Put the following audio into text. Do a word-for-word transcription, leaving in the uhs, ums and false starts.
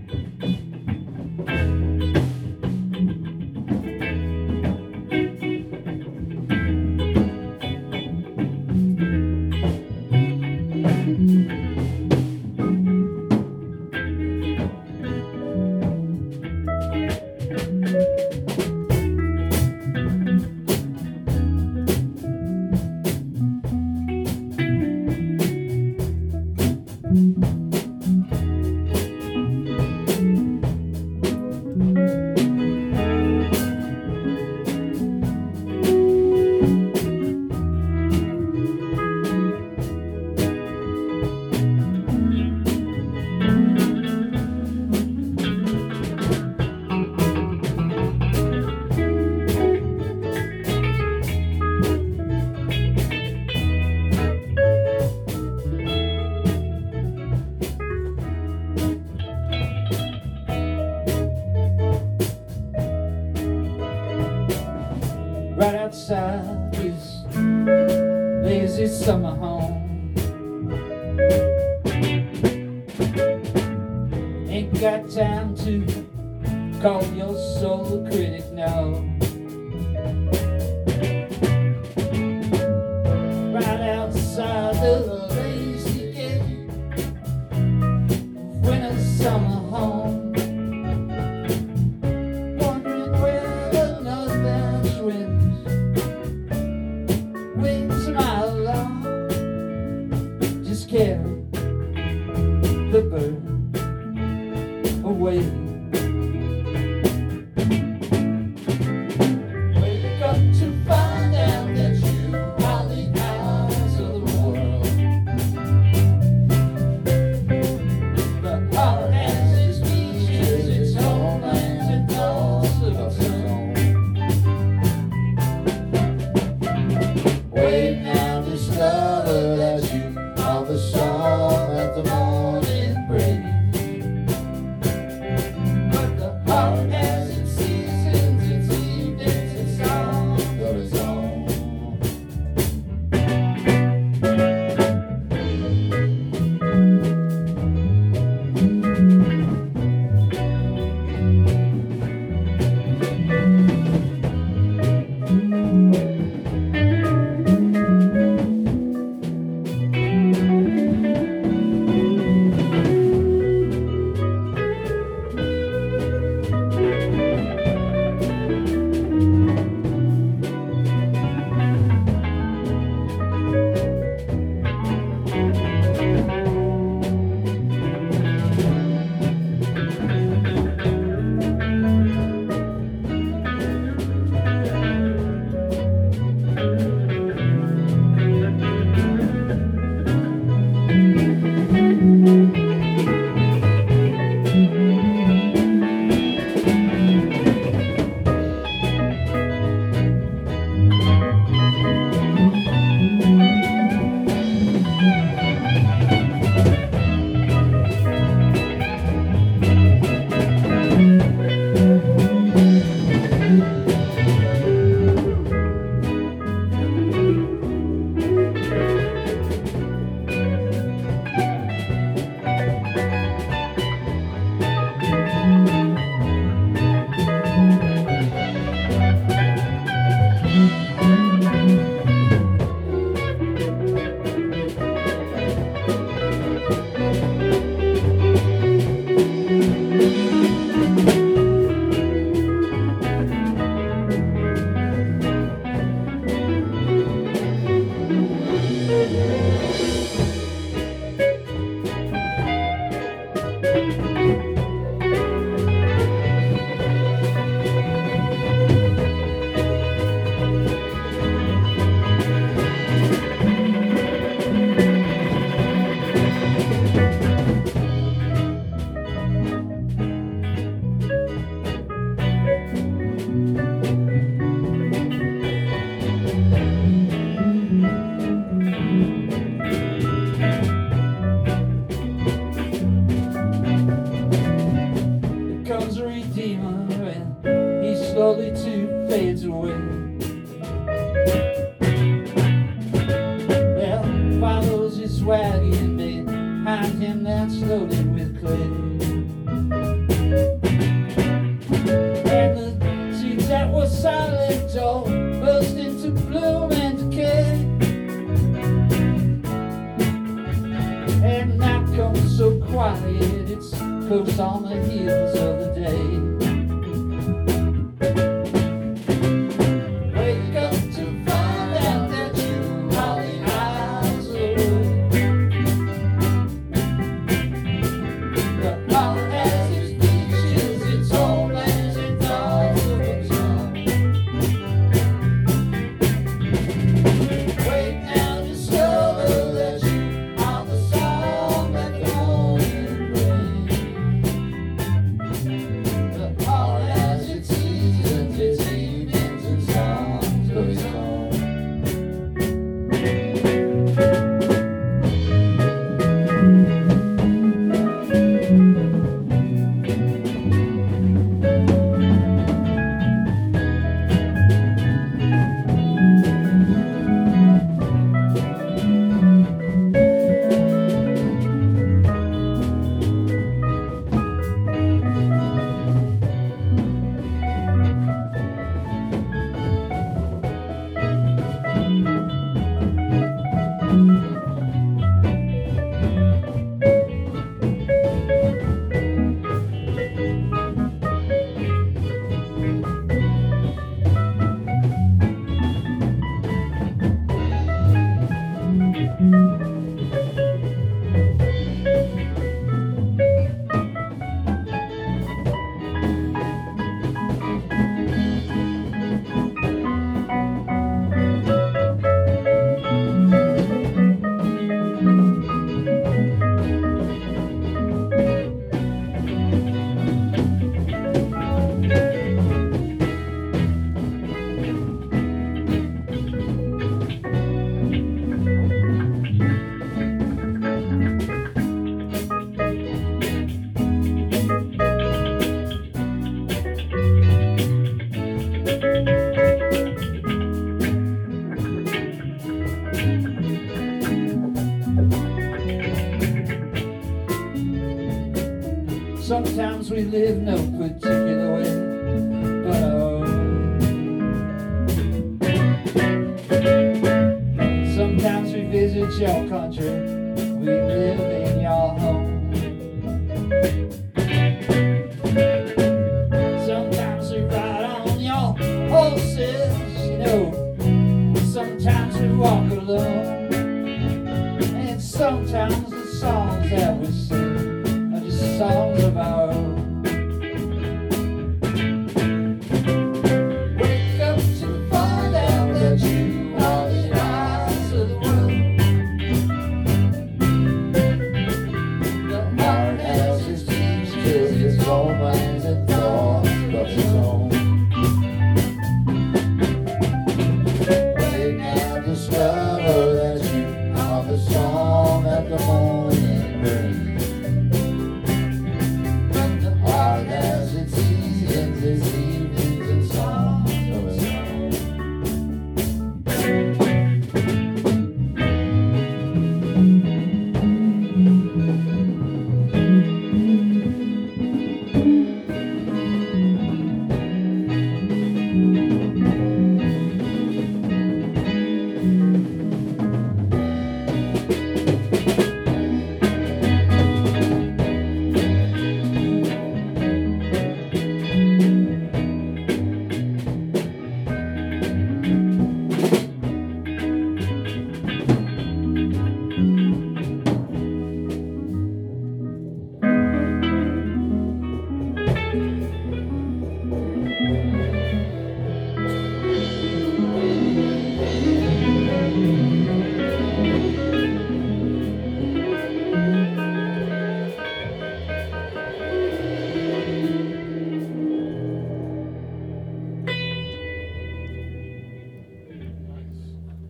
Right outside his lazy summer home. Ain't got time to call your soul a critic, no. Right outside the lazy gate, winter summer home. Wondering where the northbound swims. Wings my alarm, just carry the bird away. Wake up to find out that you are the eyes of the world. The heart has its beaches, its homelands, and thoughts of its own. Wait now, discover that you are the song that the morning brings. But the heart has its seasons, its evenings, its songs of its own. Comes a redeemer and he slowly too fades away. Well, follows his wagon behind him that's loaded with clay. all burst into bloom and decay. And night comes so quiet, it's close on the heels of the day. Wake up to find out that you are the eyes of the world. The heart has its beaches, its homelands and dogs of its own. Wake now, discover that you are the song that can only rain. The heart has its seasons, its evenings and songs of its own. Sometimes we live no particular way, but oh, sometimes we visit your country, we live in your home. Sometimes we ride on your horses, you know. Sometimes we walk alone, and sometimes the songs that we sing are just songs of our own. Wake up to find out that you are the eyes of the world. The heart has its teachers, its romance and